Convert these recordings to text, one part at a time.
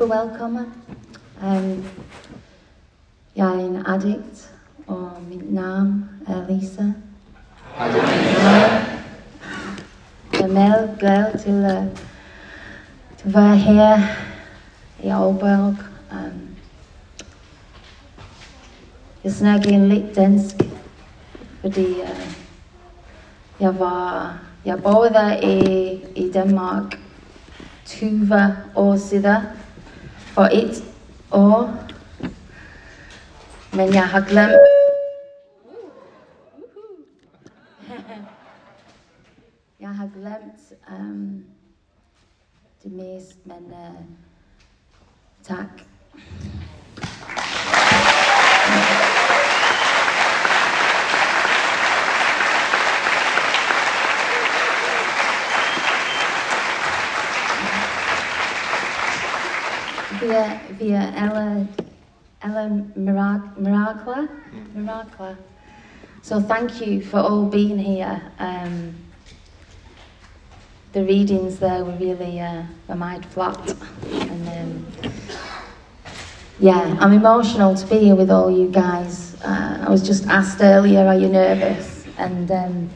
super welcome. Jag är en addikt och mitt namn är Lisa. Jag är väldigt glad till att vara här i Aalborg. Jag snackar in lite dansk fordi jag bodde i Danmark 20 år sedan för 1 år. Men jag har glömt det mest, men tack. Vi är alla mirakler. So thank you for all being here. The readings there were really my mind flat, and yeah, I'm emotional to be here with all you guys. I was just asked earlier, are you nervous? And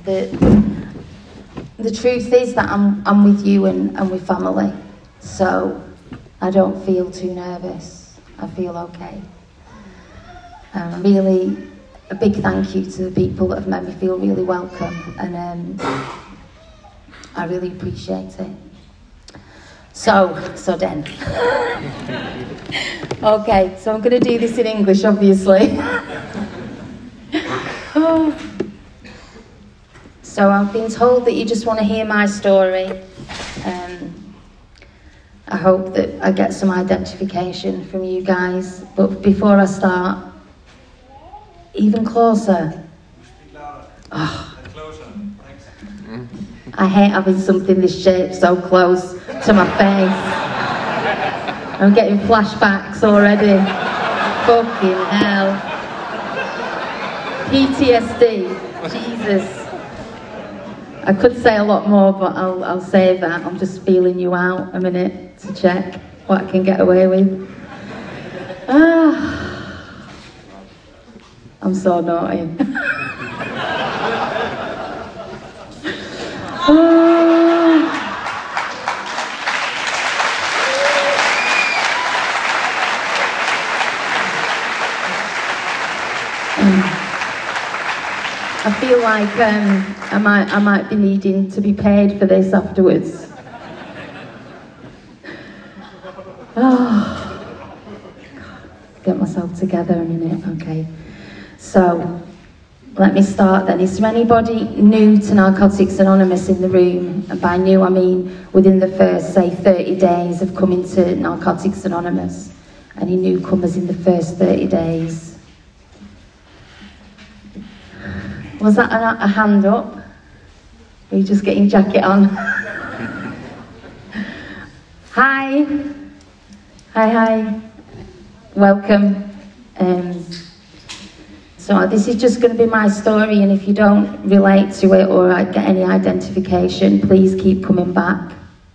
the truth is that I'm with you and with family, so I don't feel too nervous. I feel okay. Really, a big thank you to the people that have made me feel really welcome, and I really appreciate it. So then. Okay, so I'm going to do this in English, obviously. So I've been told that you just want to hear my story. I hope that I get some identification from you guys. But before I start, even closer. Oh. Closer. Thanks. I hate having something this shape so close to my face. I'm getting flashbacks already. Fucking hell. PTSD. Jesus. I could say a lot more, but I'll save that. I'm just feeling you out a minute to check what I can get away with. I'm so naughty. I feel like I might be needing to be paid for this afterwards. Get myself together a minute, okay. So, let me start then. Is there anybody new to Narcotics Anonymous in the room? And by new, I mean within the first, say, 30 days of coming to Narcotics Anonymous. Any newcomers in the first 30 days? Was that a hand up? Are you just getting your jacket on? Hi. Hi. Welcome. So this is just going to be my story, and if you don't relate to it or get any identification, please keep coming back.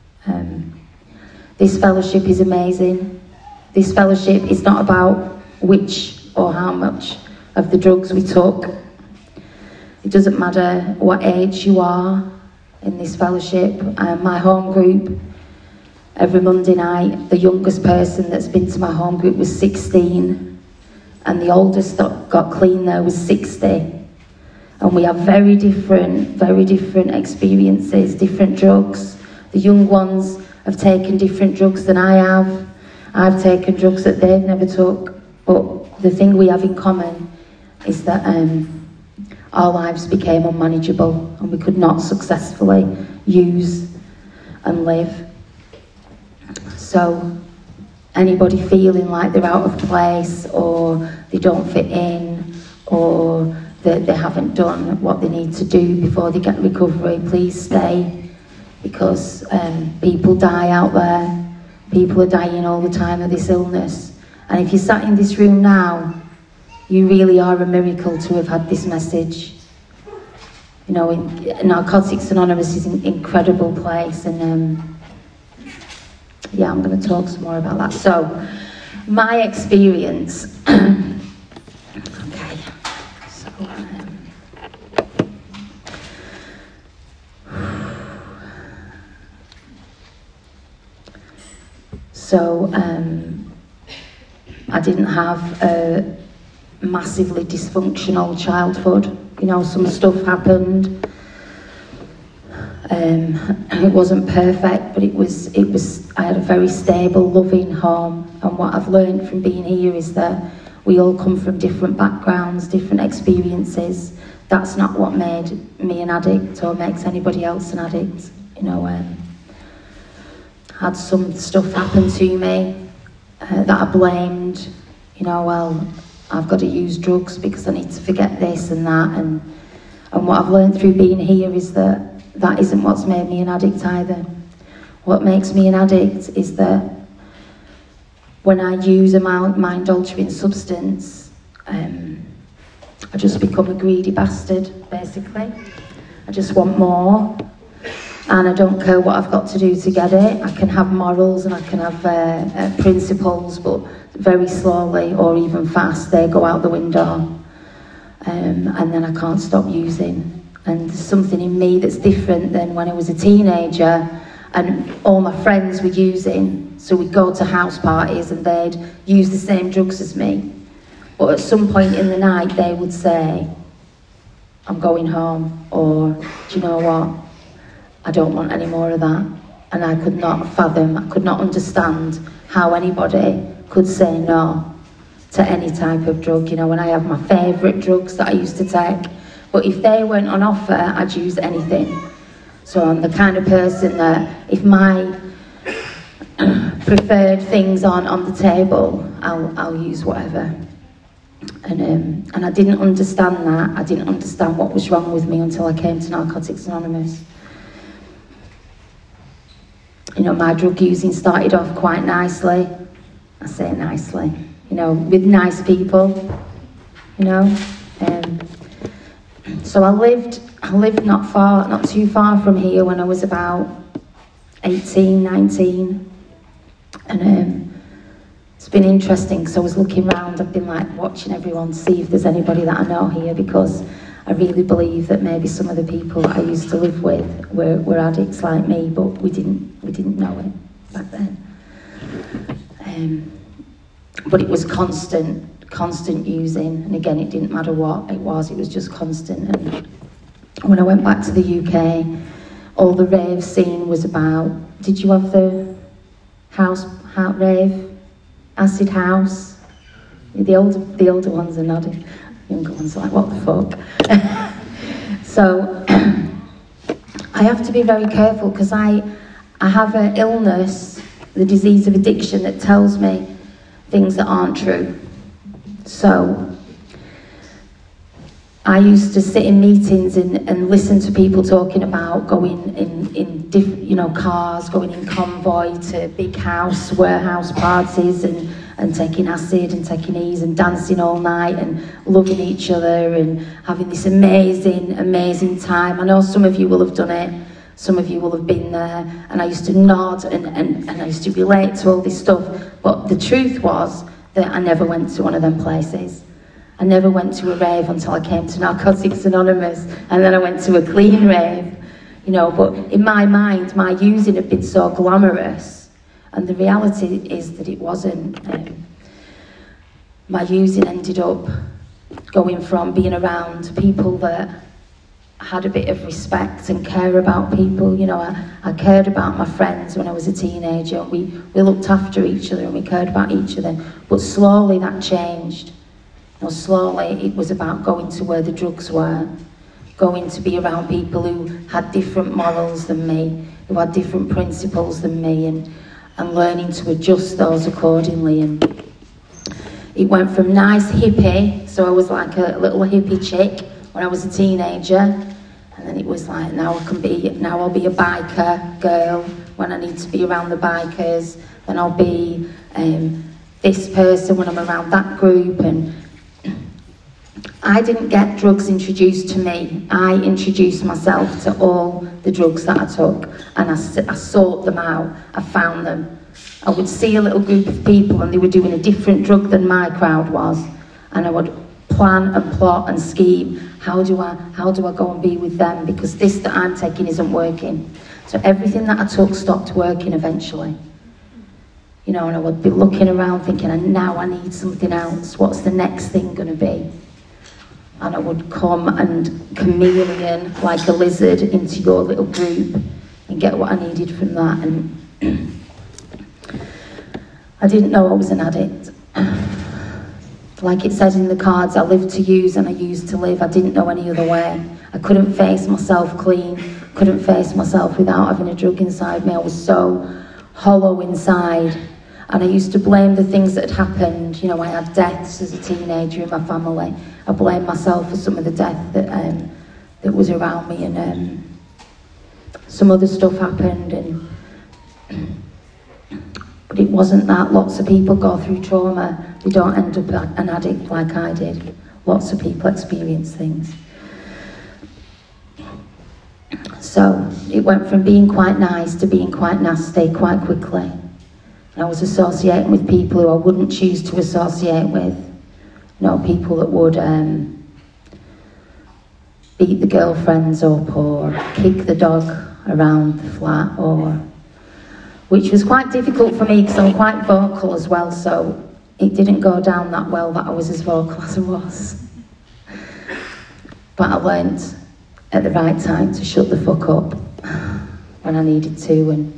This fellowship is amazing. This fellowship is not about which or how much of the drugs we took. It doesn't matter what age you are in this fellowship. My home group, every Monday night, the youngest person that's been to my home group was 16. And the oldest that got clean there was 60. And we have very different experiences, different drugs. The young ones have taken different drugs than I have. I've taken drugs that they've never took. But the thing we have in common is that our lives became unmanageable and we could not successfully use and live. So anybody feeling like they're out of place or they don't fit in or that they haven't done what they need to do before they get recovery, please stay, because people die out there. People are dying all the time of this illness. And if you're sat in this room now, you really are a miracle to have had this message. You know, Narcotics Anonymous is an incredible place, and yeah, I'm going to talk some more about that. So, my experience. Okay. So, I didn't have a massively dysfunctional childhood. You know, some stuff happened. It wasn't perfect, but it was. I had a very stable, loving home. And what I've learned from being here is that we all come from different backgrounds, different experiences. That's not what made me an addict or makes anybody else an addict. You know, had some stuff happen to me that I blamed. You know, well, I've got to use drugs because I need to forget this and that. And what I've learned through being here is that that isn't what's made me an addict either. What makes me an addict is that when I use a mind-altering substance, I just become a greedy bastard, basically. I just want more, and I don't care what I've got to do to get it. I can have morals and I can have principles, but very slowly or even fast, they go out the window. And then I can't stop using. And there's something in me that's different than when I was a teenager and all my friends were using. So we'd go to house parties and they'd use the same drugs as me. But at some point in the night they would say, I'm going home, or do you know what? I don't want any more of that. And I could not fathom, I could not understand how anybody could say no to any type of drug. You know, when I have my favourite drugs that I used to take, but if they weren't on offer, I'd use anything. So I'm the kind of person that if my preferred things aren't on the table, I'll use whatever. And I didn't understand that. I didn't understand what was wrong with me until I came to Narcotics Anonymous. You know, my drug using started off quite nicely. I say nicely, you know, with nice people, you know. So I lived not too far from here when I was about 18, 19. And it's been interesting because I was looking around, I've been like watching everyone, see if there's anybody that I know here, because I really believe that maybe some of the people that I used to live with were addicts like me, but we didn't know it back then. But it was constant using, and again, it didn't matter what it was just constant. And when I went back to the UK, all the rave scene was about, did you have the house rave, acid house? The older ones are nodding, younger ones are like, what the fuck? So I have to be very careful because I have an illness, the disease of addiction, that tells me things that aren't true. So I used to sit in meetings and listen to people talking about going in different, you know, cars, going in convoy to big warehouse parties and taking acid and taking E's and dancing all night and loving each other and having this amazing time. I know some of you will have done it, some of you will have been there, and I used to nod and I used to relate to all this stuff, but the truth was that I never went to one of them places. I never went to a rave until I came to Narcotics Anonymous, and then I went to a clean rave, you know, but in my mind, my using had been so glamorous, and the reality is that it wasn't. My using ended up going from being around people that had a bit of respect and care about people. You know, I cared about my friends when I was a teenager. We looked after each other and we cared about each other, but slowly that changed. You know, slowly it was about going to where the drugs were, going to be around people who had different morals than me, who had different principles than me, and learning to adjust those accordingly. And it went from nice hippie, so I was like a little hippie chick when I was a teenager, and then it was like now I'll be a biker girl when I need to be around the bikers, then I'll be this person when I'm around that group. And I didn't get drugs introduced to me. I introduced myself to all the drugs that I took, and I sought them out. I found them. I would see a little group of people and they were doing a different drug than my crowd was, and I would plan and plot and scheme, how do I go and be with them, because this that I'm taking isn't working. So everything that I took stopped working eventually. You know, and I would be looking around thinking, and now I need something else. What's the next thing going to be? And I would come and chameleon like a lizard into your little group and get what I needed from that. And I didn't know I was an addict. Like it says in the cards, I live to use and I use to live. I didn't know any other way. I couldn't face myself clean, couldn't face myself without having a drug inside me. I was so hollow inside. And I used to blame the things that had happened. You know, I had deaths as a teenager in my family. I blamed myself for some of the death that was around me, and some other stuff happened. But it wasn't that. Lots of people go through trauma. They don't end up an addict like I did. Lots of people experience things. So it went from being quite nice to being quite nasty quite quickly. I was associating with people who I wouldn't choose to associate with. You know, people that would beat the girlfriends up or kick the dog around the flat, which was quite difficult for me because I'm quite vocal as well, so it didn't go down that well that I was as vocal as I was. But I learnt at the right time to shut the fuck up when I needed to, and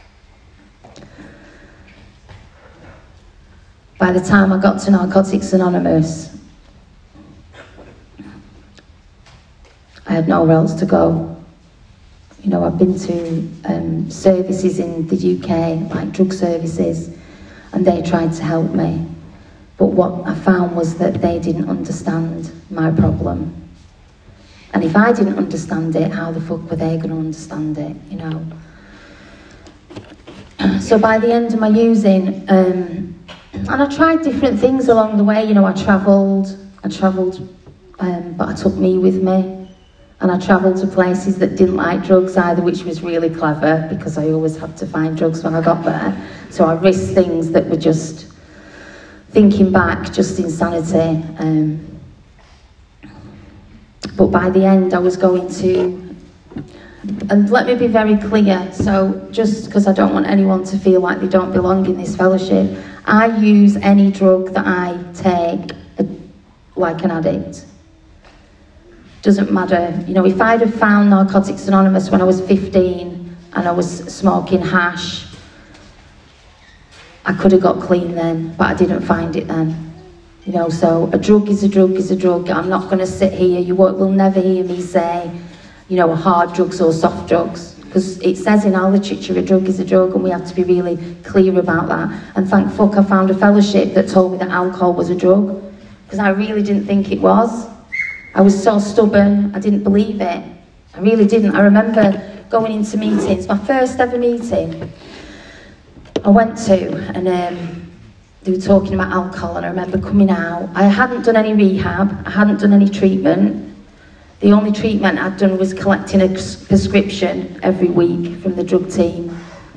by the time I got to Narcotics Anonymous, I had nowhere else to go. You know, I've been to services in the UK, like drug services, and they tried to help me. But what I found was that they didn't understand my problem. And if I didn't understand it, how the fuck were they going to understand it, you know? So by the end of my using, and I tried different things along the way. You know, I travelled, but I took me with me. And I travelled to places that didn't like drugs either, which was really clever because I always had to find drugs when I got there. So I risked things that were just, thinking back, just insanity. But by the end I was going to, and let me be very clear, so just because I don't want anyone to feel like they don't belong in this fellowship, I use any drug that I take like an addict. Doesn't matter, you know, if I'd have found Narcotics Anonymous when I was 15 and I was smoking hash, I could have got clean then, but I didn't find it then. You know, so a drug is a drug is a drug. I'm not going to sit here, you will never hear me say, you know, hard drugs or soft drugs, because it says in our literature a drug is a drug, and we have to be really clear about that. And thank fuck I found a fellowship that told me that alcohol was a drug, because I really didn't think it was. I was so stubborn, I didn't believe it. I really didn't. I remember going into meetings, my first ever meeting I went to, and they were talking about alcohol, and I remember coming out. I hadn't done any rehab, I hadn't done any treatment. The only treatment I'd done was collecting a prescription every week from the drug team.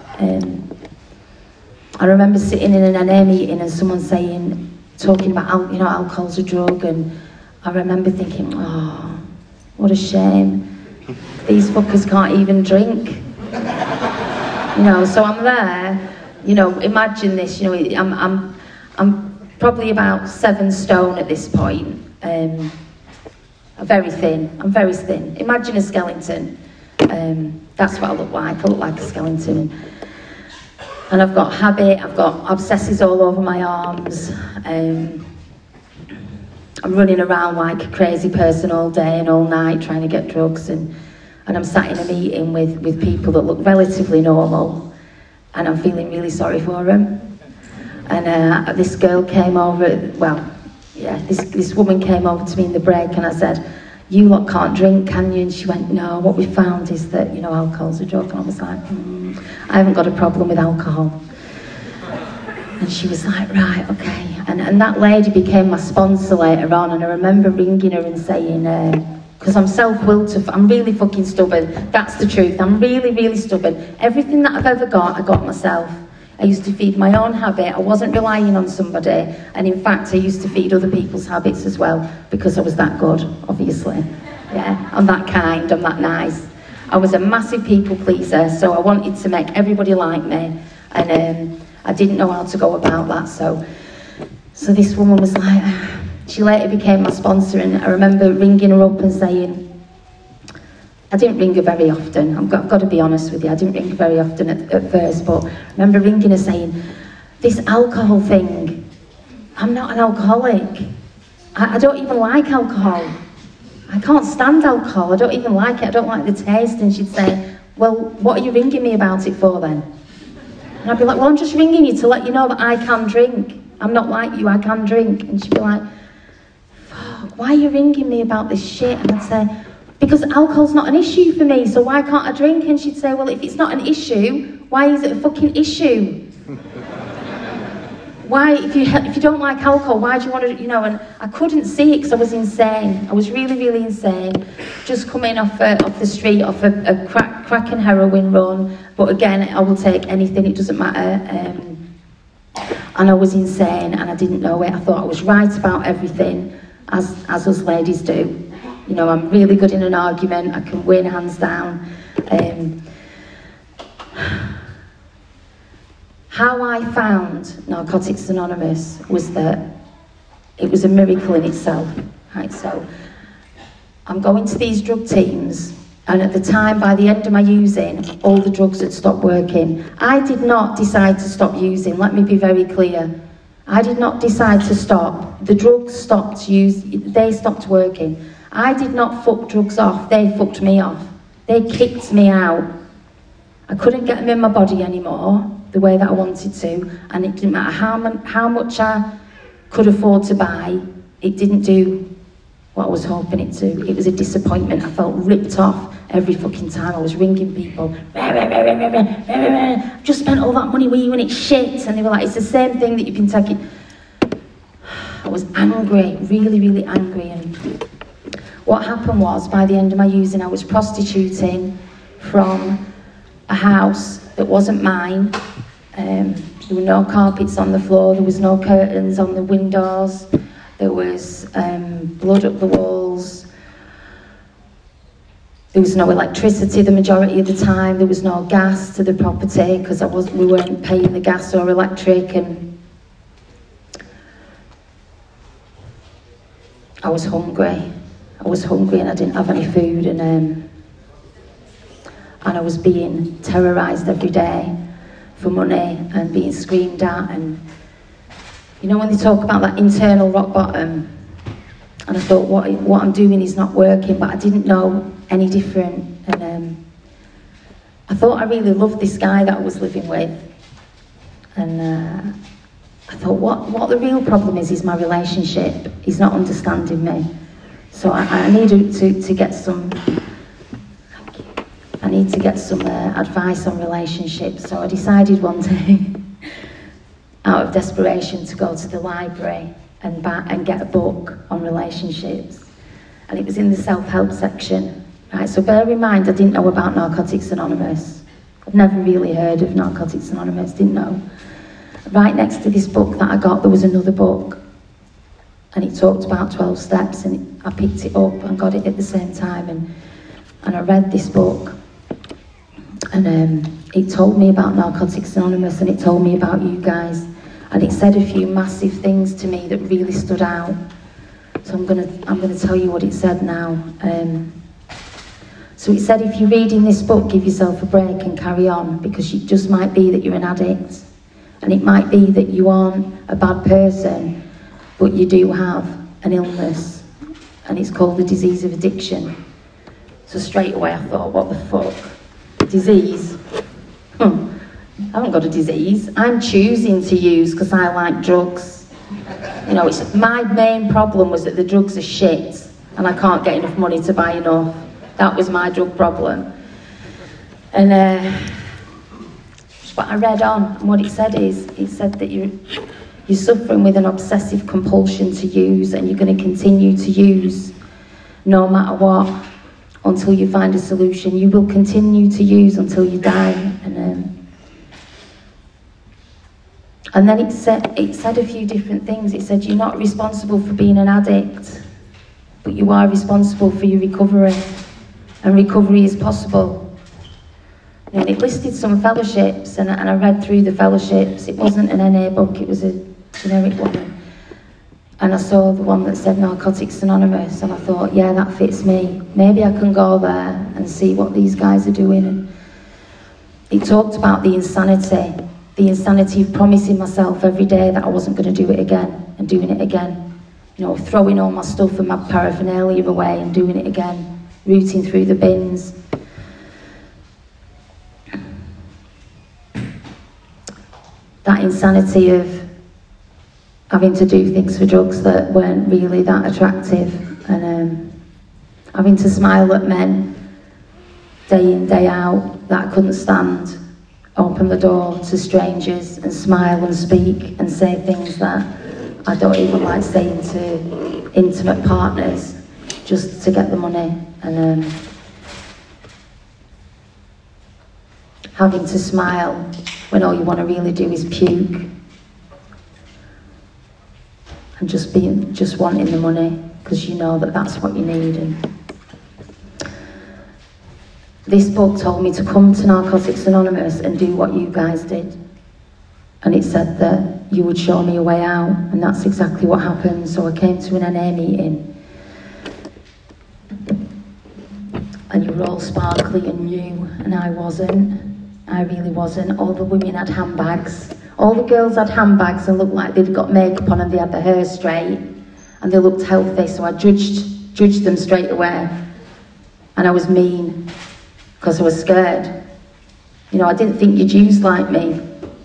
I remember sitting in an NA meeting and someone talking about, you know, alcohol's a drug, and I remember thinking, oh, what a shame. These fuckers can't even drink. You know, so I'm there, you know, imagine this, you know, I'm probably about 7 stone at this point. I'm very thin. Imagine a skeleton. That's what I look like. I look like a skeleton. And I've got habit, I've got abscesses all over my arms. I'm running around like a crazy person all day and all night trying to get drugs, and I'm sat in a meeting with people that look relatively normal, and I'm feeling really sorry for them. And this girl came over, well, yeah, this woman came over to me in the break, and I said, you lot can't drink, can you? And she went, no, what we found is that, you know, alcohol's a drug. And I was like, I haven't got a problem with alcohol. And she was like, right, okay. And that lady became my sponsor later on, and I remember ringing her and saying, because I'm self-willed, I'm really fucking stubborn, that's the truth, I'm really, really stubborn. Everything that I've ever got, I got myself. I used to feed my own habit. I wasn't relying on somebody. And in fact, I used to feed other people's habits as well, because I was that good, obviously. Yeah, I'm that kind, I'm that nice. I was a massive people pleaser, so I wanted to make everybody like me. And I didn't know how to go about that, so this woman was like, she later became my sponsor, and I remember ringing her up and saying, I didn't ring her very often, I've got to be honest with you, I didn't ring her very often at first, but I remember ringing her saying, this alcohol thing, I'm not an alcoholic. I don't even like alcohol. I can't stand alcohol, I don't even like it, I don't like the taste. And she'd say, well, what are you ringing me about it for then? And I'd be like, well, I'm just ringing you to let you know that I can drink. I'm not like you, I can drink. And she'd be like, fuck, why are you ringing me about this shit? And I'd say, because alcohol's not an issue for me, so why can't I drink? And she'd say, well, if it's not an issue, why is it a fucking issue? Why, if you don't like alcohol, why do you want to, you know? And I couldn't see it because I was insane. I was really, really insane. Just coming off the street, off a crack and heroin run. But again, I will take anything, it doesn't matter. And I was insane and I didn't know it. I thought I was right about everything, as us ladies do. You know, I'm really good in an argument, I can win hands down. How I found Narcotics Anonymous was that it was a miracle in itself. Right, so I'm going to these drug teams, and at the time, by the end of my using, all the drugs had stopped working. I did not decide to stop using, let me be very clear. I did not decide to stop. The drugs stopped they stopped working. I did not fuck drugs off, they fucked me off. They kicked me out. I couldn't get them in my body anymore, the way that I wanted to, and it didn't matter how much I could afford to buy, it didn't do what I was hoping it to. It was a disappointment. I felt ripped off every fucking time. I was ringing people, I've just spent all that money with you and it's shit, and they were like, it's the same thing that you've been taking. I was angry, really, really angry. And what happened was, by the end of my using, I was prostituting from a house that wasn't mine. There were no carpets on the floor, there was no curtains on the windows, there was blood up the walls, there was no electricity the majority of the time, there was no gas to the property because we weren't paying the gas or electric, and I was hungry. I was hungry and I didn't have any food, and I was being terrorised every day for money and being screamed at. And you know, when they talk about that internal rock bottom, and I thought what I'm doing is not working, but I didn't know any different. And I thought I really loved this guy that I was living with, and I thought what the real problem is my relationship. He's not understanding me, so I needed to get some. I need to get some advice on relationships. So I decided one day, out of desperation, to go to the library and get a book on relationships. And it was in the self-help section. Right, so bear in mind, I didn't know about Narcotics Anonymous. I'd never really heard of Narcotics Anonymous, didn't know. Right next to this book that I got, there was another book. And it talked about 12 steps, and I picked it up and got it at the same time. And I read this book. And it told me about Narcotics Anonymous, and it told me about you guys, and it said a few massive things to me that really stood out. So I'm gonna tell you what it said now. So it said, if you're reading this book, give yourself a break and carry on, because it just might be that you're an addict, and it might be that you aren't a bad person, but you do have an illness, and it's called the disease of addiction. So straight away I thought, what the fuck? Disease? I haven't got a disease. I'm choosing to use because I like drugs. You know, my main problem was that the drugs are shit and I can't get enough money to buy enough. That was my drug problem. And but I read on, and what it said that you're suffering with an obsessive compulsion to use, and you're going to continue to use no matter what, until you find a solution. You will continue to use until you die. And And then it said a few different things. It said, you're not responsible for being an addict, but you are responsible for your recovery, and recovery is possible. And it listed some fellowships, and I read through the fellowships. It wasn't an NA book, it was a generic one. And I saw the one that said Narcotics Anonymous, and I thought, yeah, that fits me. Maybe I can go there and see what these guys are doing. And it talked about the insanity of promising myself every day that I wasn't going to do it again, and doing it again. You know, throwing all my stuff and my paraphernalia away and doing it again, rooting through the bins. That insanity of having to do things for drugs that weren't really that attractive, and having to smile at men day in, day out that I couldn't stand, open the door to strangers and smile and speak and say things that I don't even like saying to intimate partners, just to get the money. And having to smile when all you want to really do is puke, and just wanting the money because you know that that's what you need. And this book told me to come to Narcotics Anonymous and do what you guys did, and it said that you would show me a way out, and that's exactly what happened. So I came to an NA meeting, and you were all sparkly and new, and I wasn't. I really wasn't. All the women had handbags. All the girls had handbags and looked like they'd got makeup on and they had their hair straight and they looked healthy, so I judged them straight away. And I was mean because I was scared. You know, I didn't think you'd use like me.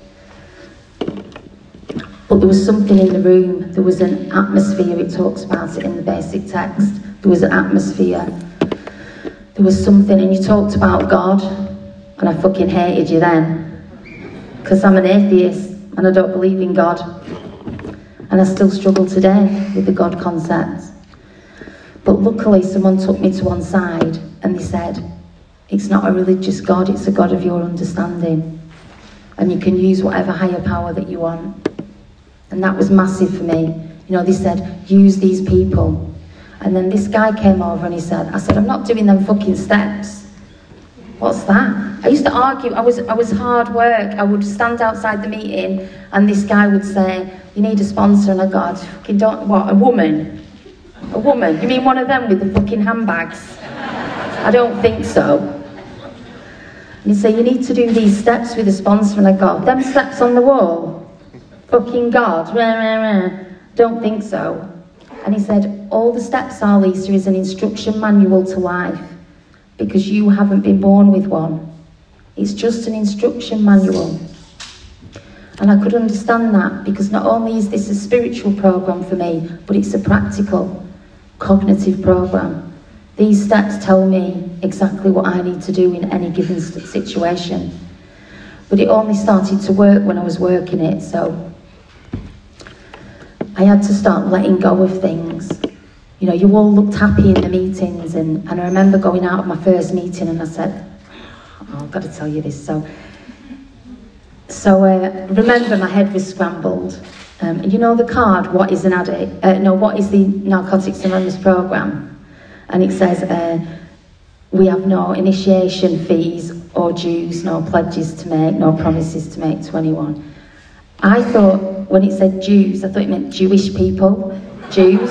But there was something in the room. There was an atmosphere. It talks about it in the basic text. There was an atmosphere. There was something, and you talked about God, and I fucking hated you then. Because I'm an atheist and I don't believe in God, and I still struggle today with the God concept. But luckily someone took me to one side and they said, it's not a religious God, it's a God of your understanding, and you can use whatever higher power that you want. And that was massive for me. You know, they said, use these people. And then this guy came over and he said, I said, I'm not doing them fucking steps. What's that? I used to argue. I was hard work. I would stand outside the meeting and this guy would say, you need a sponsor, and I go, fucking don't, what, a woman? A woman? You mean one of them with the fucking handbags? I don't think so. And he'd say, you need to do these steps with a sponsor, and I go, them steps on the wall? Fucking God, don't think so. And he said, all the steps are, Lisa, is an instruction manual to life, because you haven't been born with one. It's just an instruction manual. And I could understand that, because not only is this a spiritual program for me, but it's a practical, cognitive program. These steps tell me exactly what I need to do in any given situation. But it only started to work when I was working it, so I had to start letting go of things. You know, you all looked happy in the meetings, and I remember going out of my first meeting and I said, oh, I've got to tell you this. So remember, my head was scrambled. You know the card, what is an addict? What is the Narcotics Anonymous program? And it says, we have no initiation fees or dues, no pledges to make, no promises to make to anyone. I thought, when it said Jews, I thought it meant Jewish people, Jews.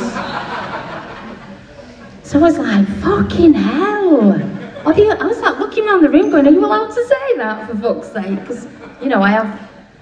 So I was like, fucking hell. I was like looking around the room going, are you allowed to say that, for fuck's sake? Because, you know, I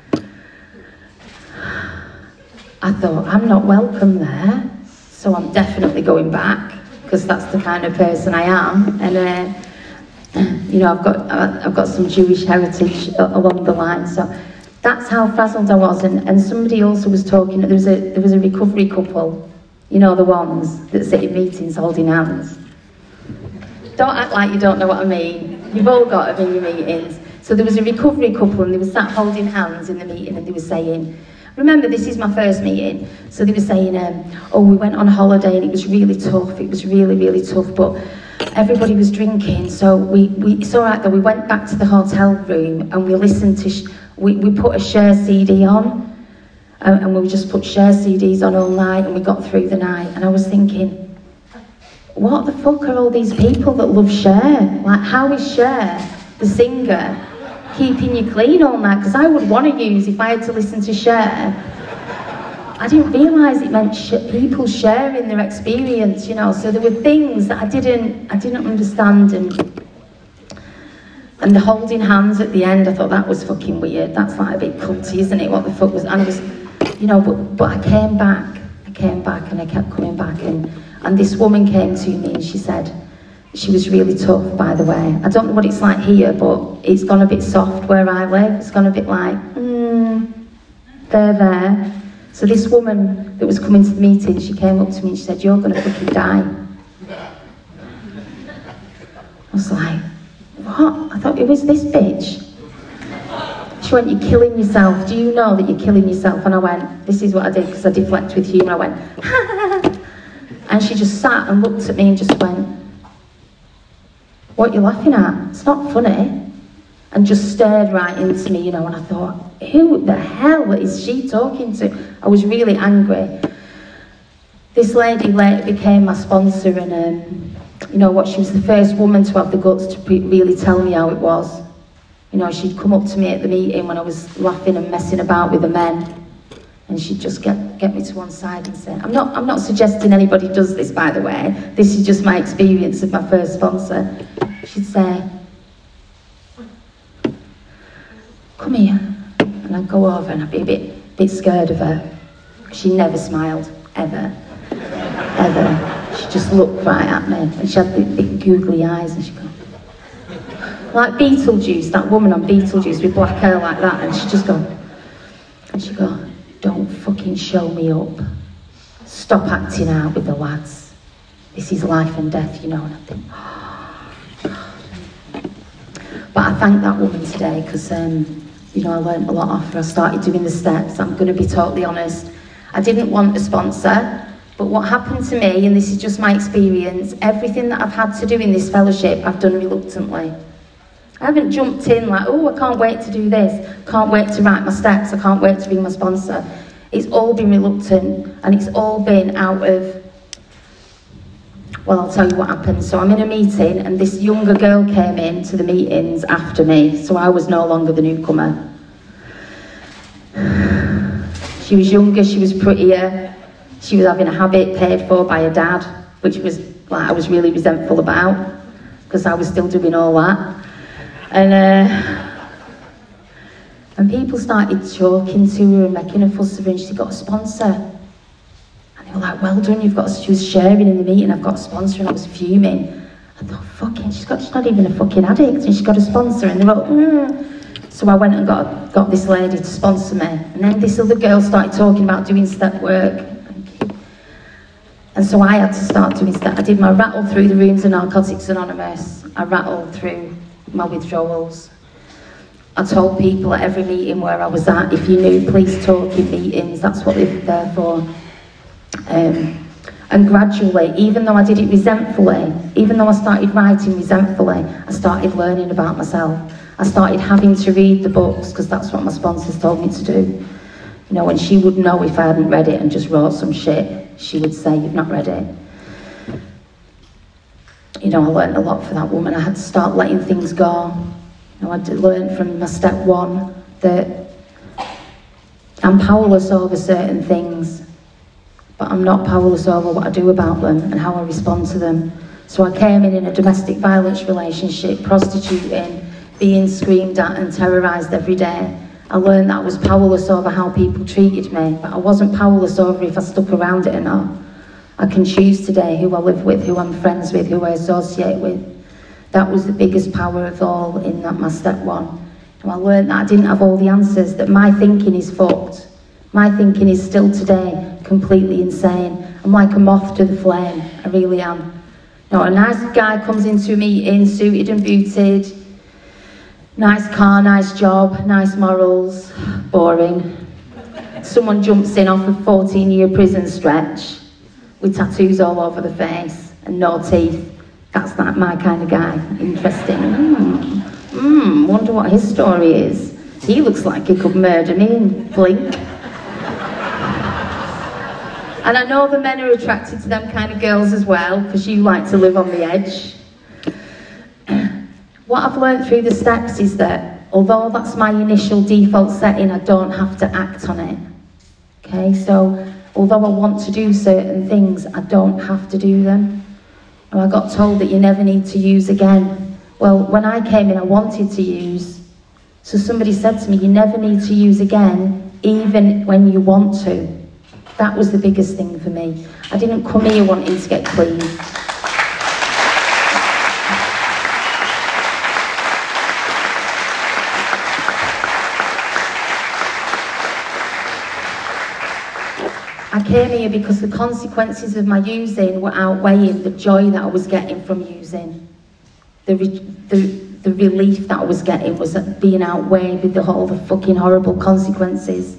thought, I'm not welcome there, so I'm definitely going back, because that's the kind of person I am. And, you know, I've got some Jewish heritage along the line, so that's how frazzled I was. And somebody also was talking, there was a recovery couple, you know, the ones that sit in meetings holding hands. Don't act like you don't know what I mean. You've all got them in your meetings. So there was a recovery couple and they were sat holding hands in the meeting, and they were saying, remember, this is my first meeting. So they were saying, oh, we went on holiday and it was really tough. It was really, really tough, but everybody was drinking. So it's all right though, we went back to the hotel room and we listened to, we put a Cher CD on, And we just put Cher CDs on all night, and we got through the night. And I was thinking, what the fuck are all these people that love Cher? Like, how is Cher, the singer, keeping you clean all night? Because I would want to use, if I had to listen to Cher, I didn't realise it meant people sharing their experience, you know. So there were things that I didn't understand, and the holding hands at the end, I thought that was fucking weird. That's like a bit culty, isn't it? What the fuck was? And I was, you know, but I came back, and I kept coming back, and this woman came to me and she said, she was really tough, by the way. I don't know what it's like here, but it's gone a bit soft where I live. It's gone a bit like, there. So this woman that was coming to the meeting, she came up to me and she said, "You're gonna fucking die." I was like, what? I thought, who is this bitch? She went, "You're killing yourself. Do you know that you're killing yourself?" And I went, this is what I did, because I deflect with humour. I went, ha. And she just sat and looked at me and just went, "What are you laughing at? It's not funny." And just stared right into me, you know, and I thought, who the hell is she talking to? I was really angry. This lady later became my sponsor, and you know what, she was the first woman to have the guts to really tell me how it was. You know, she'd come up to me at the meeting when I was laughing and messing about with the men, and she'd just get me to one side and say, I'm not suggesting anybody does this, by the way. This is just my experience of my first sponsor. She'd say, "Come here." And I'd go over and I'd be a bit scared of her. She never smiled, ever. She just looked right at me, and she had big googly eyes, and she'd go, like Beetlejuice, that woman on Beetlejuice with black hair like that, and she'd just go, "Don't fucking show me up. Stop acting out with the lads. This is life and death, you know." And I think, oh, God. But I thank that woman today, because you know, I learned a lot off her. I started doing the steps. I'm going to be totally honest. I didn't want a sponsor, but what happened to me, and this is just my experience, everything that I've had to do in this fellowship, I've done reluctantly. I haven't jumped in like, oh, I can't wait to do this, can't wait to write my steps, I can't wait to be my sponsor. It's all been reluctant, and it's all been out of, well, I'll tell you what happened. So I'm in a meeting, and this younger girl came in to the meetings after me, so I was no longer the newcomer. She was younger, she was prettier, she was having a habit paid for by her dad, which was like, I was really resentful about, because I was still doing all that. And people started talking to her and making a fuss of her, and she got a sponsor. And they were like, "Well done, you've got," she was sharing in the meeting, "I've got a sponsor," and I was fuming. I thought, fucking, she's not even a fucking addict, and she's got a sponsor, and they're all, So I went and got this lady to sponsor me. And then this other girl started talking about doing step work. And so I had to start doing step. I did my rattle through the rooms of Narcotics Anonymous. I rattled through my withdrawals. I told people at every meeting where I was at, if you knew, please talk in meetings, that's what they're there for. And gradually, even though I did it resentfully, even though I started writing resentfully, I started learning about myself. I started having to read the books, because that's what my sponsors told me to do. You know, and she would know if I hadn't read it and just wrote some shit. She would say, "You've not read it." You know, I learned a lot from that woman. I had to start letting things go. You know, I had to learn from my step one that I'm powerless over certain things, but I'm not powerless over what I do about them and how I respond to them. So I came in a domestic violence relationship, prostituting, being screamed at and terrorised every day. I learned that I was powerless over how people treated me, but I wasn't powerless over if I stuck around it or not. I can choose today who I live with, who I'm friends with, who I associate with. That was the biggest power of all in that my step one. And I learned that I didn't have all the answers, that my thinking is fucked. My thinking is still today completely insane. I'm like a moth to the flame, I really am. Now, a nice guy comes into a meeting, suited and booted, nice car, nice job, nice morals, boring. Someone jumps in off a 14-year prison stretch with tattoos all over the face and no teeth. That's not my kind of guy. Interesting. Wonder what his story is. He looks like he could murder me and blink. And I know the men are attracted to them kind of girls as well, because you like to live on the edge. What I've learned through the steps is that although that's my initial default setting, I don't have to act on it. Okay, so although I want to do certain things, I don't have to do them. And I got told that you never need to use again. Well, when I came in, I wanted to use. So somebody said to me, you never need to use again, even when you want to. That was the biggest thing for me. I didn't come here wanting to get clean. I came here because the consequences of my using were outweighing the joy that I was getting from using. The relief that I was getting was being outweighed with all the fucking horrible consequences.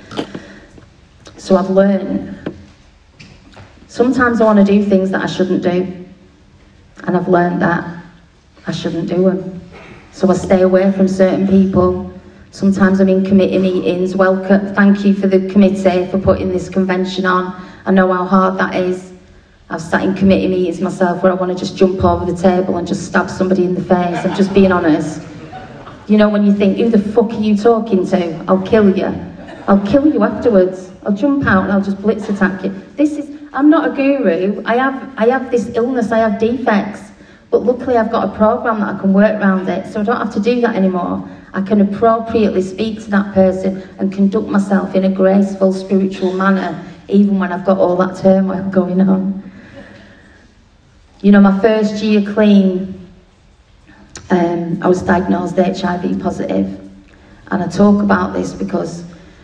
So I've learned, sometimes I want to do things that I shouldn't do. And I've learned that I shouldn't do them. So I stay away from certain people. Sometimes I'm in committee meetings. Welcome, thank you for the committee for putting this convention on. I know how hard that is. I've sat in committee meetings myself where I want to just jump over the table and just stab somebody in the face. I'm just being honest. You know, when you think, who the fuck are you talking to? I'll kill you. I'll kill you afterwards. I'll jump out and I'll just blitz attack you. I'm not a guru. I have this illness, I have defects. But luckily I've got a program that I can work around it, so I don't have to do that anymore. I can appropriately speak to that person and conduct myself in a graceful, spiritual manner, even when I've got all that turmoil going on. You know, my first year clean, I was diagnosed HIV positive. And I talk about this because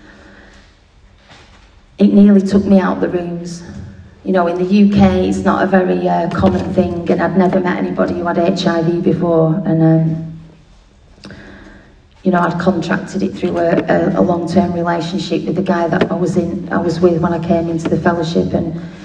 it nearly took me out the rooms. You know, in the UK, it's not a very common thing, and I'd never met anybody who had HIV before. And you know, I'd contracted it through a long-term relationship with the guy that I was with when I came into the fellowship,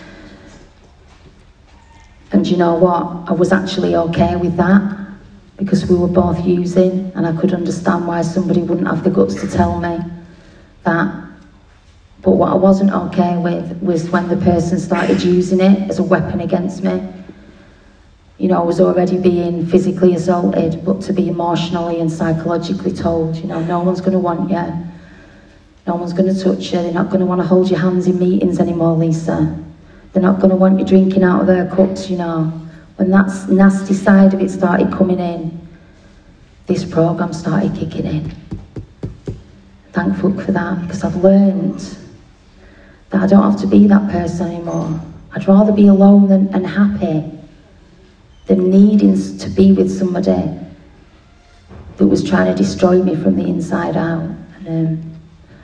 and you know what? I was actually okay with that because we were both using, and I could understand why somebody wouldn't have the guts to tell me that. But what I wasn't okay with was when the person started using it as a weapon against me. You know, I was already being physically assaulted, but to be emotionally and psychologically told, you know, no one's going to want you. No one's going to touch you. They're not going to want to hold your hands in meetings anymore, Lisa. They're not going to want you drinking out of their cups, you know. When that nasty side of it started coming in, this program started kicking in. Thank fuck for that, because I've learned that I don't have to be that person anymore. I'd rather be alone and happy than needing to be with somebody that was trying to destroy me from the inside out. And,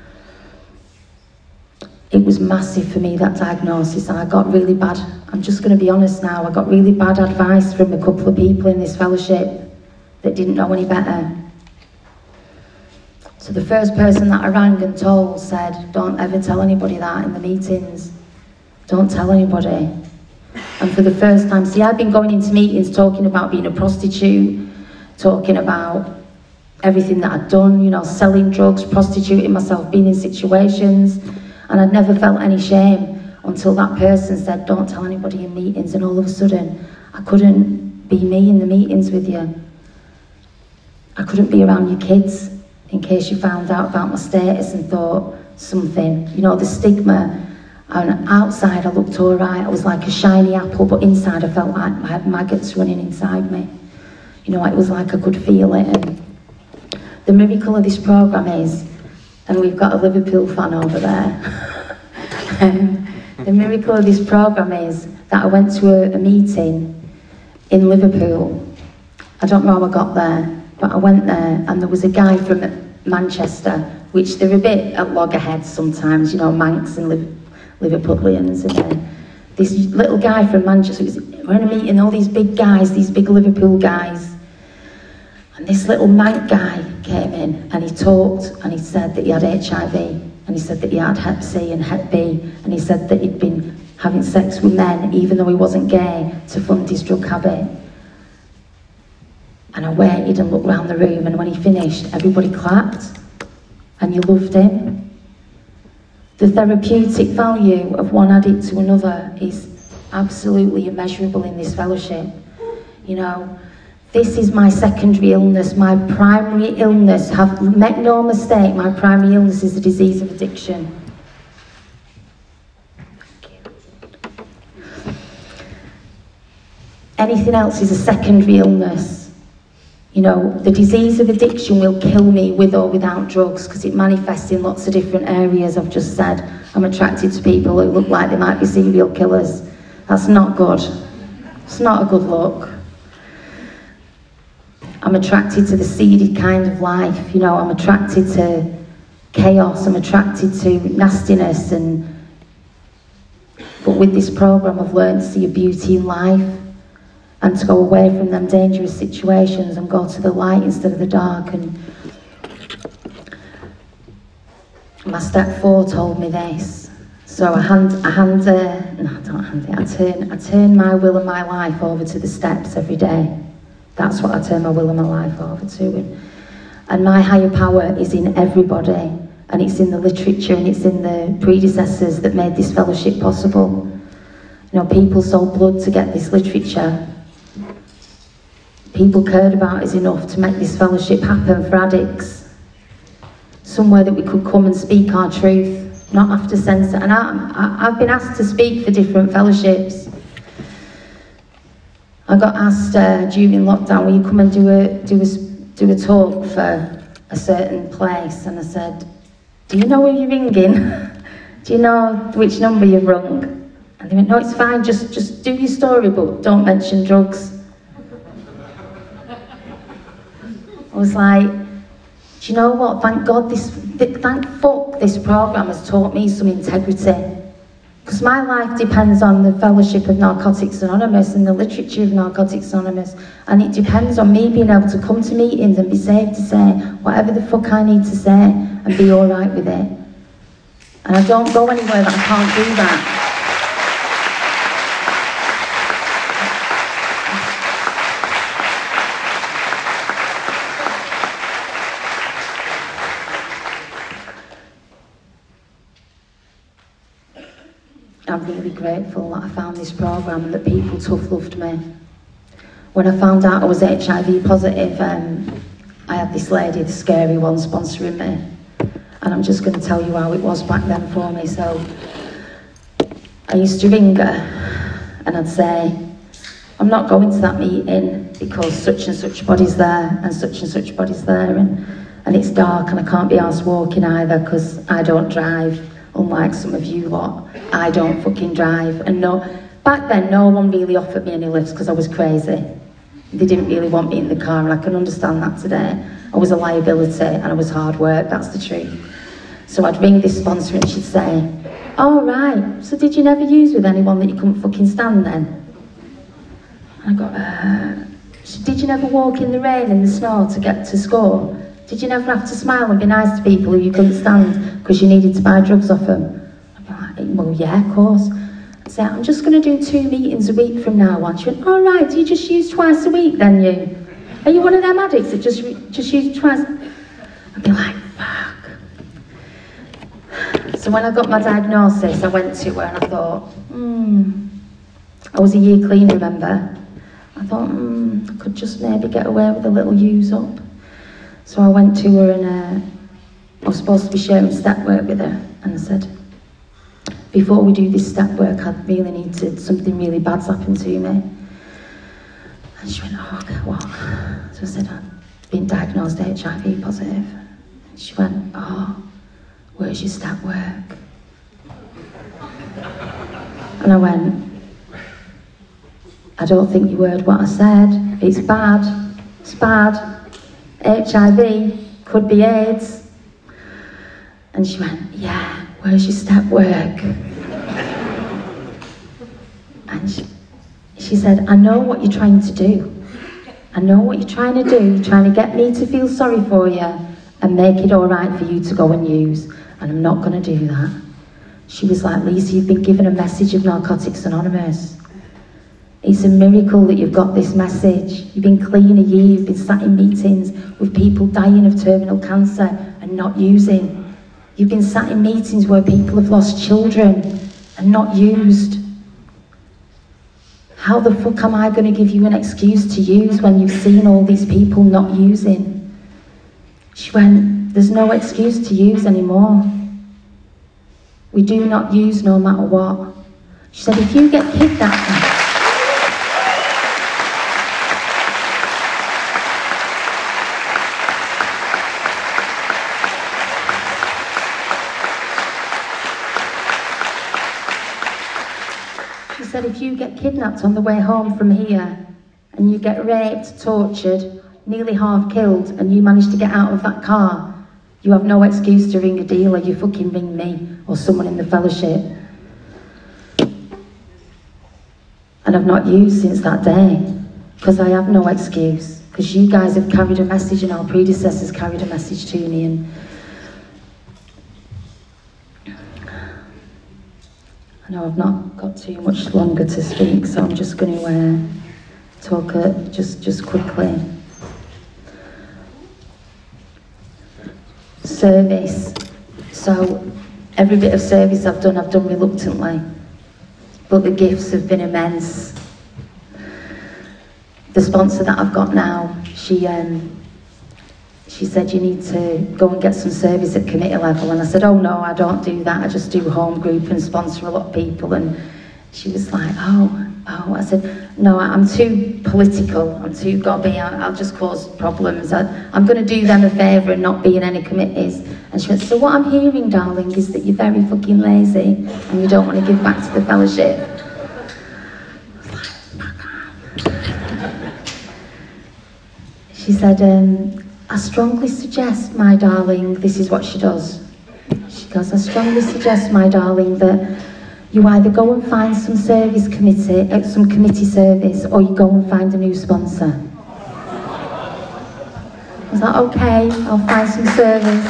it was massive for me, that diagnosis. I got really bad, I'm just going to be honest now, I got really bad advice from a couple of people in this fellowship that didn't know any better. So the first person that I rang and told said, don't ever tell anybody that in the meetings. Don't tell anybody. And for the first time, see, I'd been going into meetings talking about being a prostitute, talking about everything that I'd done, you know, selling drugs, prostituting myself, being in situations, and I'd never felt any shame until that person said, don't tell anybody in meetings, and all of a sudden, I couldn't be me in the meetings with you. I couldn't be around your kids in case you found out about my status and thought something, you know, the stigma. And outside I looked all right, I was like a shiny apple, but inside I felt like I had maggots running inside me. You know, it was like I could feel it. And the miracle of this program is, and we've got a Liverpool fan over there, the miracle of this program is that I went to a meeting in Liverpool. I don't know how I got there, but I went there and there was a guy from Manchester, which they're a bit at loggerheads sometimes, you know, Manx and Liverpudlians, and then this little guy from Manchester, we're in a meeting, all these big guys, these big Liverpool guys, and this little Manx guy came in and he talked and he said that he had HIV, and he said that he had Hep C and Hep B, and he said that he'd been having sex with men even though he wasn't gay to fund his drug habit. And I waited and looked around the room, and when he finished, everybody clapped, and you loved him. The therapeutic value of one addict to another is absolutely immeasurable in this fellowship. You know, this is my secondary illness. My primary illness, make no mistake, my primary illness is the disease of addiction. Anything else is a secondary illness. You know, the disease of addiction will kill me with or without drugs because it manifests in lots of different areas. I've just said I'm attracted to people who look like they might be serial killers. That's not good. It's not a good look. I'm attracted to the seedy kind of life. You know, I'm attracted to chaos. I'm attracted to nastiness. But with this program, I've learned to see a beauty in life, and to go away from them dangerous situations and go to the light instead of the dark. And my step 4 told me this. So I turn my will and my life over to the steps every day. That's what I turn my will and my life over to. And my higher power is in everybody, and it's in the literature, and it's in the predecessors that made this fellowship possible. You know, people sold blood to get this literature. People cared about us enough to make this fellowship happen for addicts. Somewhere that we could come and speak our truth, not have to censor. And I've been asked to speak for different fellowships. I got asked during lockdown, will you come and do a talk for a certain place? And I said, do you know who you're ringing? Do you know which number you've rung? And they went, no, it's fine, just do your story, but don't mention drugs. I was like, do you know what? Thank God thank fuck this program has taught me some integrity. Because my life depends on the fellowship of Narcotics Anonymous and the literature of Narcotics Anonymous. And it depends on me being able to come to meetings and be safe to say whatever the fuck I need to say and be all right with it. And I don't go anywhere that I can't do that. I'm really grateful that I found this program and that people tough loved me. When I found out I was HIV positive, I had this lady, the scary one, sponsoring me. And I'm just going to tell you how it was back then for me. So I used to ring her and I'd say, I'm not going to that meeting because such and such body's there and such body's there, and it's dark and I can't be arsed walking either because I don't drive. Unlike some of you lot, I don't fucking drive. And back then no one really offered me any lifts because I was crazy. They didn't really want me in the car, and I can understand that today. I was a liability and I was hard work, that's the truth. So I'd ring this sponsor and she'd say, oh right, so did you never use with anyone that you couldn't fucking stand then? And I go, did you never walk in the rain and the snow to get to school? Did you never have to smile and be nice to people who you couldn't stand because you needed to buy drugs off them? I'd be like, well, yeah, of course. I'd say, I'm just going to do 2 meetings a week from now on. She went, all right, do you just use twice a week then, you? Are you one of them addicts that just use twice? I'd be like, fuck. So when I got my diagnosis, I went to her and I thought, I was a year clean, remember? I thought, I could just maybe get away with a little use up. So I went to her and I was supposed to be sharing step work with her, and I said, before we do this step work, I really need something really bad's happened to me. And she went, oh, okay, what? So I said, I've been diagnosed HIV positive. And she went, oh, where's your step work? And I went, I don't think you heard what I said. It's bad. It's bad. HIV, could be AIDS. And she went, yeah, where's your step work? And she said, I know what you're trying to do. I know what you're trying to do. You're trying to get me to feel sorry for you and make it all right for you to go and use. And I'm not going to do that. She was like, Lisa, you've been given a message of Narcotics Anonymous. It's a miracle that you've got this message. You've been clean a year, you've been sat in meetings with people dying of terminal cancer and not using. You've been sat in meetings where people have lost children and not used. How the fuck am I going to give you an excuse to use when you've seen all these people not using? She went, there's no excuse to use anymore. We do not use no matter what. She said, if you get kidnapped... She said, if you get kidnapped on the way home from here, and you get raped, tortured, nearly half killed, and you manage to get out of that car, you have no excuse to ring a dealer. You fucking ring me or someone in the fellowship. And I've not used since that day, because I have no excuse, because you guys have carried a message and our predecessors carried a message to me. And I know I've not got too much longer to speak, so I'm just going to talk just quickly. Service. So every bit of service I've done reluctantly, but the gifts have been immense. The sponsor that I've got now, she said, you need to go and get some service at committee level, and I said, oh no, I don't do that, I just do home group and sponsor a lot of people. And she was like, oh. I said, no, I'm too political, I'm too gobby, I'll just cause problems. I'm going to do them a favour and not be in any committees. And she went, so what I'm hearing, darling, is that you're very fucking lazy and you don't want to give back to the fellowship. She said, I strongly suggest, my darling, this is what she does. She goes, I strongly suggest, my darling, that you either go and find some service committee, some committee service, or you go and find a new sponsor. I was like, okay, I'll find some service.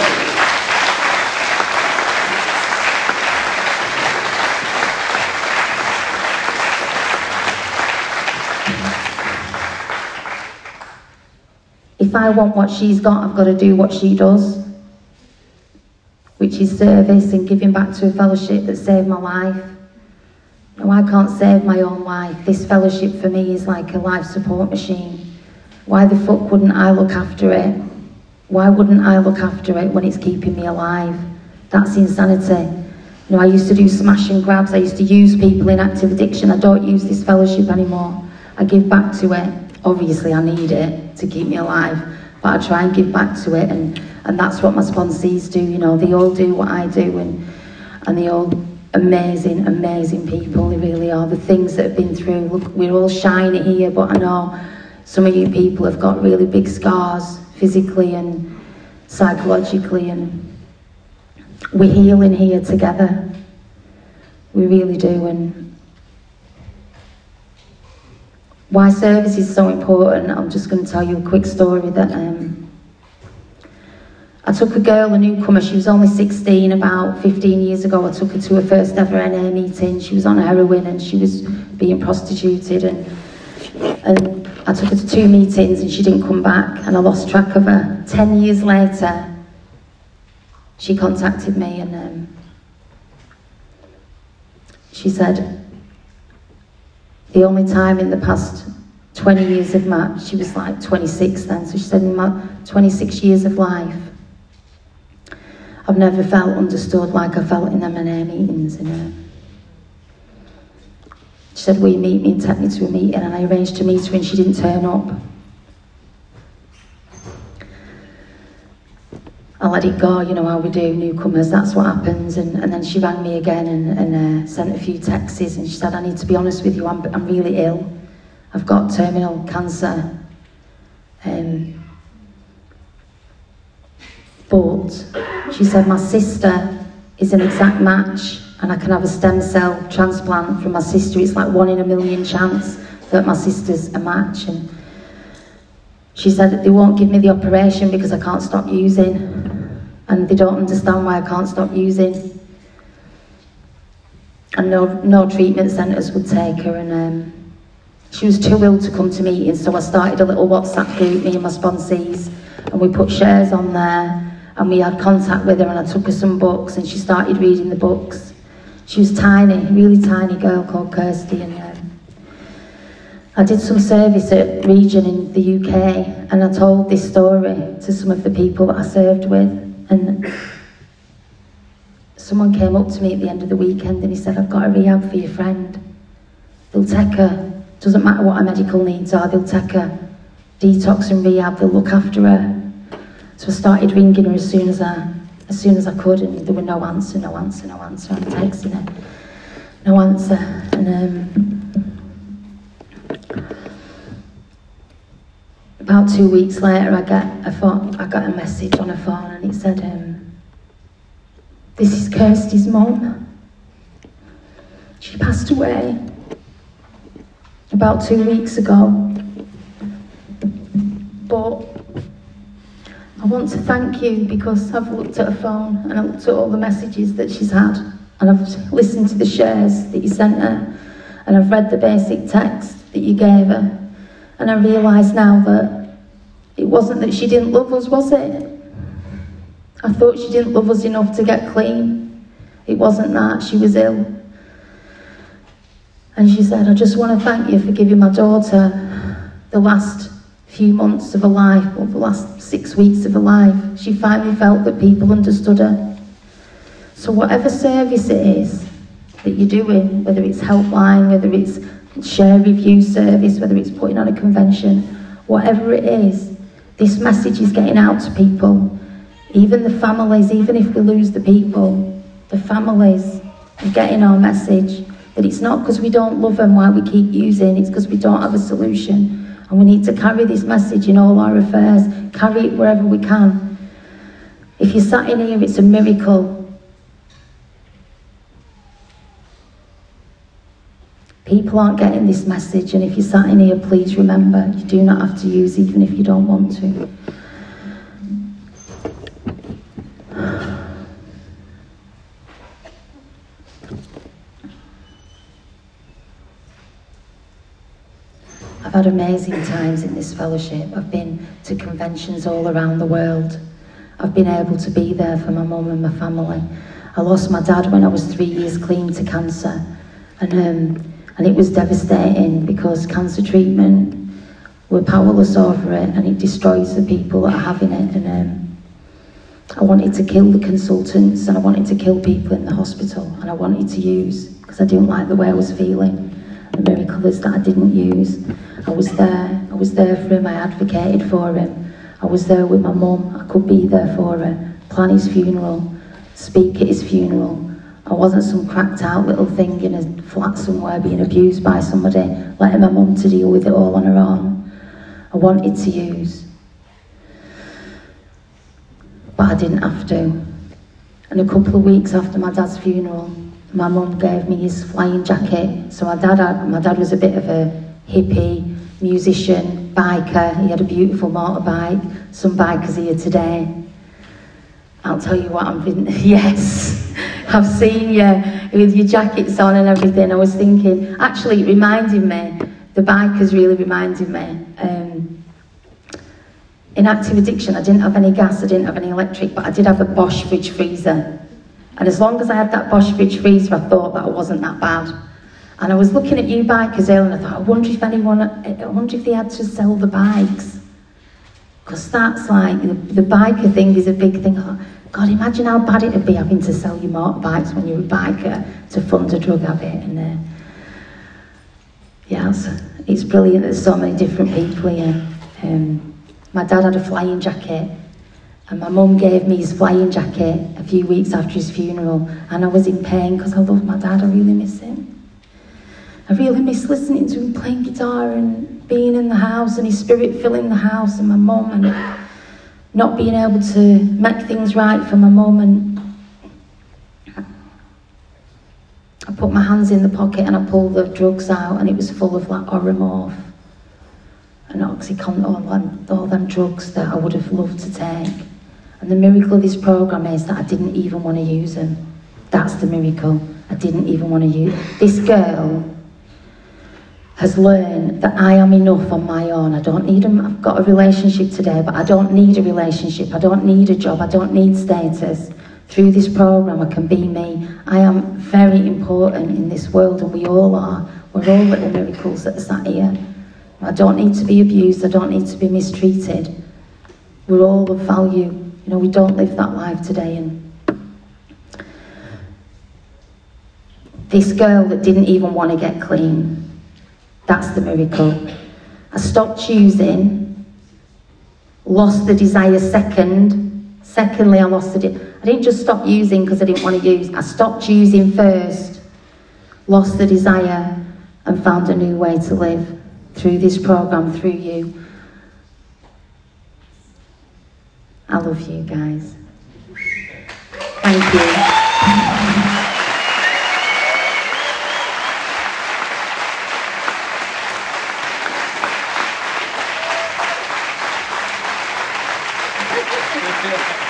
If I want what she's got, I've got to do what she does, which is service and giving back to a fellowship that saved my life. No, I can't save my own life. This fellowship for me is like a life support machine. Why the fuck wouldn't I look after it? Why wouldn't I look after it when it's keeping me alive? That's insanity. You know, I used to do smash and grabs. I used to use people in active addiction. I don't use this fellowship anymore. I give back to it. Obviously, I need it to keep me alive, but I try and give back to it, and that's what my sponsees do. You know, they all do what I do, and they're all amazing, amazing people. They really are. The things that have been through. Look, we're all shiny here, but I know some of you people have got really big scars, physically and psychologically, and we're healing here together. We really do. And why service is so important, I'm just going to tell you a quick story that I took a girl, a newcomer, she was only 16, about 15 years ago. I took her to her first ever NA meeting. She was on heroin and she was being prostituted, and I took her to 2 meetings and she didn't come back, and I lost track of her. 10 years later, she contacted me, and she said, the only time in the past 20 years of my, she was like 26 then, so she said, in my 26 years of life, I've never felt understood like I felt in them NA meetings. She said, will you meet me and take me to a meeting? And I arranged to meet her and she didn't turn up. I let it go, you know how we do, newcomers, that's what happens. And then she rang me again and sent a few texts, and she said, I need to be honest with you, I'm really ill. I've got terminal cancer. But she said, my sister is an exact match, and I can have a stem cell transplant from my sister. It's like 1 in a million chance that my sister's a match. And she said that they won't give me the operation because I can't stop using, and they don't understand why I can't stop using. And no treatment centres would take her, and she was too ill to come to meetings, so I started a little WhatsApp group, me and my sponsees, and we put shares on there, And we had contact with her, and I took her some books, and she started reading the books. She was tiny, really tiny girl called Kirsty, and I did some service at Region in the UK, and I told this story to some of the people that I served with, and someone came up to me at the end of the weekend and he said, I've got a rehab for your friend. They'll take her, doesn't matter what her medical needs are, they'll take her detox and rehab, they'll look after her. So I started ringing her as soon as I could, and there were no answer. I'm texting her, no answer. And about 2 weeks later, I got a message on her phone, and it said, "This is Kirsty's mum. She passed away about 2 weeks ago. But I want to thank you because I've looked at her phone and I looked at all the messages that she's had, and I've listened to the shares that you sent her, and I've read the basic text that you gave her, and I realise now that it wasn't that she didn't love us, was it? I thought she didn't love us enough to get clean. It wasn't that, she was ill. And she said, I just want to thank you for giving my daughter the last few months of her life, or the last 6 weeks of her life. She finally felt that people understood her. So whatever service it is that you're doing, whether it's helpline, whether it's share review service, whether it's putting on a convention, whatever it is, this message is getting out to people. Even the families, even if we lose the people, the families are getting our message that it's not because we don't love them why we keep using, it's because we don't have a solution. And we need to carry this message in all our affairs, carry it wherever we can. If you're sat in here, it's a miracle. People aren't getting this message, and if you're sat in here, please remember, you do not have to use even if you don't want to. I've had amazing times in this fellowship. I've been to conventions all around the world. I've been able to be there for my mum and my family. I lost my dad when I was 3 years clean to cancer, and it was devastating because cancer treatment, we're powerless over it, and it destroys the people that are having it. And I wanted to kill the consultants, and I wanted to kill people in the hospital, and I wanted to use, because I didn't like the way I was feeling. The miracle is that I didn't use. I was there for him, I advocated for him. I was there with my mum, I could be there for her, plan his funeral, speak at his funeral. I wasn't some cracked out little thing in a flat somewhere being abused by somebody, letting my mum to deal with it all on her own. I wanted to use, but I didn't have to. And a couple of weeks after my dad's funeral, my mum gave me his flying jacket. So my dad was a bit of a hippie, musician, biker. He had a beautiful motorbike. Some bikers here today. I'll tell you what, yes, I've seen you with your jackets on and everything. I was thinking, actually it reminded me, the bikers really reminded me. In active addiction, I didn't have any gas, I didn't have any electric, but I did have a Bosch fridge freezer. And as long as I had that Bosch fridge freezer, I thought that it wasn't that bad. And I was looking at you bikers earlier, and I thought, I wonder if they had to sell the bikes. Because that's like, the biker thing is a big thing. Oh, God, imagine how bad it would be having to sell your motorbikes when you're a biker to fund a drug habit. And yeah, it's brilliant. There's so many different people here. My dad had a flying jacket, and my mum gave me his flying jacket a few weeks after his funeral, and I was in pain because I love my dad. I really miss him. I really miss listening to him playing guitar and being in the house and his spirit filling the house, and my mum, and not being able to make things right for my mum. And I put my hands in the pocket and I pulled the drugs out, and it was full of like Oromorph and Oxycontin, all them drugs that I would have loved to take. And the miracle of this program is that I didn't even want to use them. That's the miracle. I didn't even want to use. This girl, has learned that I am enough on my own. I don't need them. I've got a relationship today, but I don't need a relationship. I don't need a job. I don't need status. Through this program, I can be me. I am very important in this world, and we all are. We're all little miracles that are sat here. I don't need to be abused. I don't need to be mistreated. We're all of value. You know, we don't live that life today. And this girl that didn't even want to get clean, that's the miracle. I stopped choosing, lost the desire secondly I lost the I didn't just stop using because I didn't want to use. I stopped using first, lost the desire, and found a new way to live through this program, through you. I love you guys. Thank you. Thank you.